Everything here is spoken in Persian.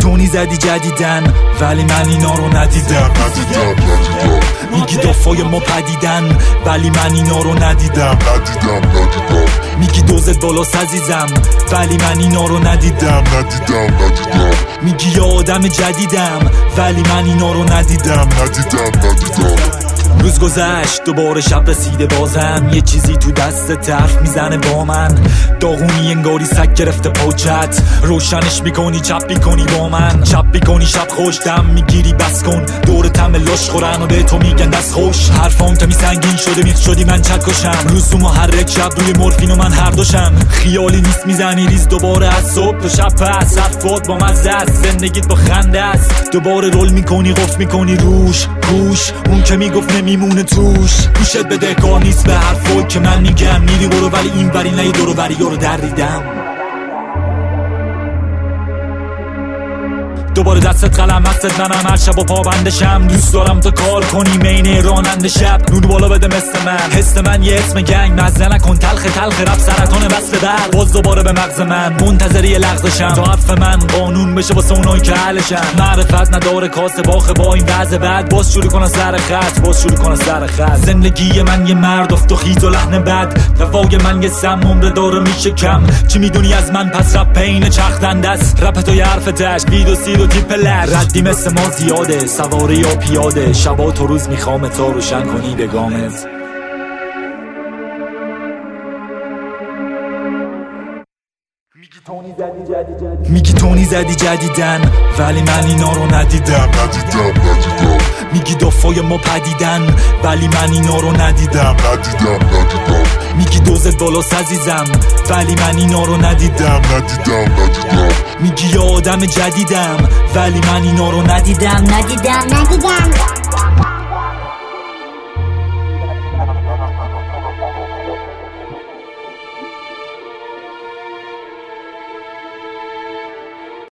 تونی زدی جدیدن ولی من اینا رو ندیدم. میگی دفعه ما پدیدن ولی من اینا رو ندیدم. میگی دوزت بالاست عزیزم ولی من اینا رو ندیدم. میگی یه آدم جدیدم ولی من اینا رو ندیدم. روز گذشت دوباره شب رسیده بازم یه چیزی تو دست حرف میزنه با من. داغونی انگاری سگ گرفته پاچت، روشنش میکنی چپ میکنی با من. چپ میکنی شب خوش دم میگیری بس کن، دور تم لش خورن و به تو میگن دست خوش. حرفام کمی سنگین شده میخ شدی من چکشم، روز تو محرک شب روی مورفین و من هر دوشم. خیالی نیست میزنی ریز دوباره از صبح تا شب پس، حرفات با مزه است زندگیت با خنده است. دوباره رول میکنی قف میکنی روش گوش، اون که میگفت نمیمونه توش. گوشت بده کار نیست به حرفایی که من میگم، میری برو ولی این وری نه دورو وری رو دریدم. دوباره دستت قلم هستت منم هر شب و پابندشم. دوست دارم تو کار کنی مینه راننده شب، نور بالا بده مثل من. حس من یه اسم گنگ مزه نکن تلخ رب سرطان وصل بر. باز دوباره به مغز من منتظری لغزشم تا حرف من قانون بشه واسه اونایی که اهلشم. معرفت نداره کاسه باخه با این وضع بعد، باز شروع کنه سر خط. زندگی من یه مرد افت و خیز و لحن بد، دفاع من یه سم عمر داره میشه کم. چی میدونی از من پس رپ پین چختنده است، رپ تو یه حرف تش وید و سید و تیپ لر. ردی مثل ما زیاده سواره یا پیاده، شبا تو روز میخوام تا روشن کنی به گامت. میگی تونی زدی جدیدن ولی من اینا رو ندیدم. میگی دفعه ما پدیدن ولی من اینا رو ندیدم. میگی دوزت بالاست عزیزم ولی من اینا رو ندیدم. میگی یه آدم جدیدم ولی من اینا رو ندیدم.